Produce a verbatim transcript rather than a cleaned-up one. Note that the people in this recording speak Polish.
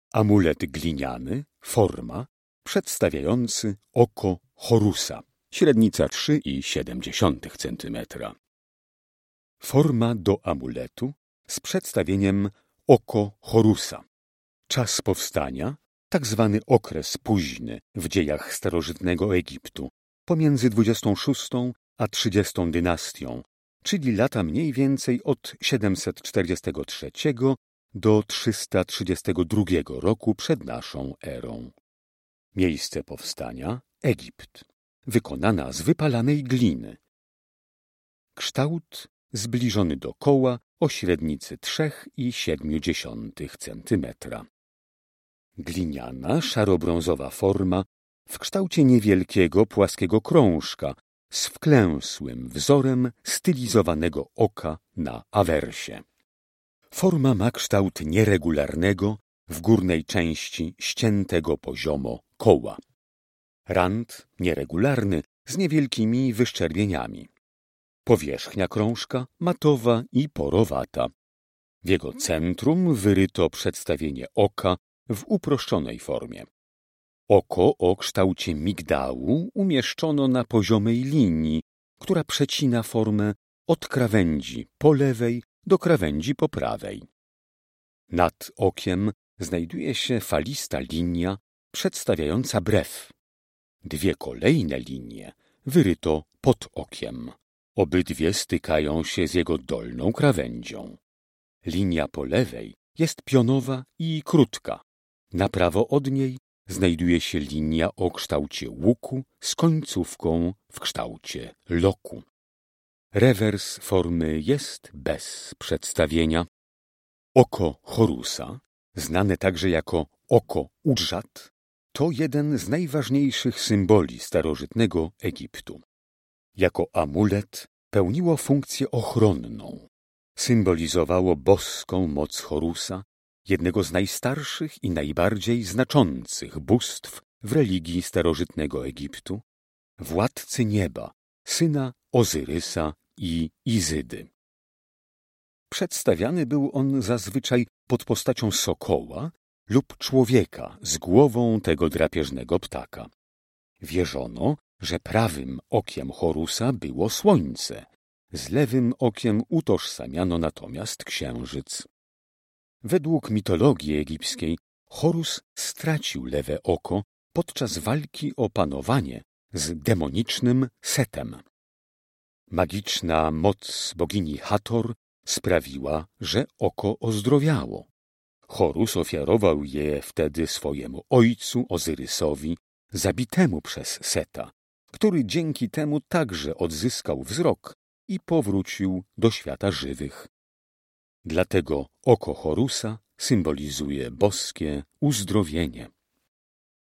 Amulet gliniany, forma, przedstawiający oko Horusa, średnica trzy i siedem dziesiątych centymetra. Forma do amuletu z przedstawieniem oko Horusa. Czas powstania, tak zwany okres późny w dziejach starożytnego Egiptu, pomiędzy dwudziestą szóstą a trzydziestą dynastią, czyli lata mniej więcej od siedemset czterdziestego trzeciego do trzysta trzydziestego drugiego roku przed naszą erą. Miejsce powstania Egipt, wykonana z wypalanej gliny. Kształt zbliżony do koła o średnicy trzy i siedem dziesiątych centymetra. Gliniana, szarobrązowa forma w kształcie niewielkiego, płaskiego krążka z wklęsłym wzorem stylizowanego oka na awersie. Forma ma kształt nieregularnego, w górnej części ściętego poziomo koła. Rand nieregularny z niewielkimi wyszczerbieniami. Powierzchnia krążka matowa i porowata. W jego centrum wyryto przedstawienie oka w uproszczonej formie. Oko o kształcie migdału umieszczono na poziomej linii, która przecina formę od krawędzi po lewej do krawędzi po prawej. Nad okiem znajduje się falista linia przedstawiająca brew. Dwie kolejne linie wyryto pod okiem. Obydwie stykają się z jego dolną krawędzią. Linia po lewej jest pionowa i krótka. Na prawo od niej znajduje się linia o kształcie łuku z końcówką w kształcie loku. Rewers formy jest bez przedstawienia. Oko Horusa, znane także jako oko Udżat, to jeden z najważniejszych symboli starożytnego Egiptu. Jako amulet pełniło funkcję ochronną. Symbolizowało boską moc Horusa, jednego z najstarszych i najbardziej znaczących bóstw w religii starożytnego Egiptu, władcy nieba, syna Ozyrysa i Izydy. Przedstawiany był on zazwyczaj pod postacią sokoła lub człowieka z głową tego drapieżnego ptaka. Wierzono, że prawym okiem Horusa było słońce, z lewym okiem utożsamiano natomiast księżyc. Według mitologii egipskiej Horus stracił lewe oko podczas walki o panowanie z demonicznym Setem. Magiczna moc bogini Hathor sprawiła, że oko ozdrowiało. Horus ofiarował je wtedy swojemu ojcu Ozyrysowi, zabitemu przez Seta, który dzięki temu także odzyskał wzrok i powrócił do świata żywych. Dlatego oko Horusa symbolizuje boskie uzdrowienie.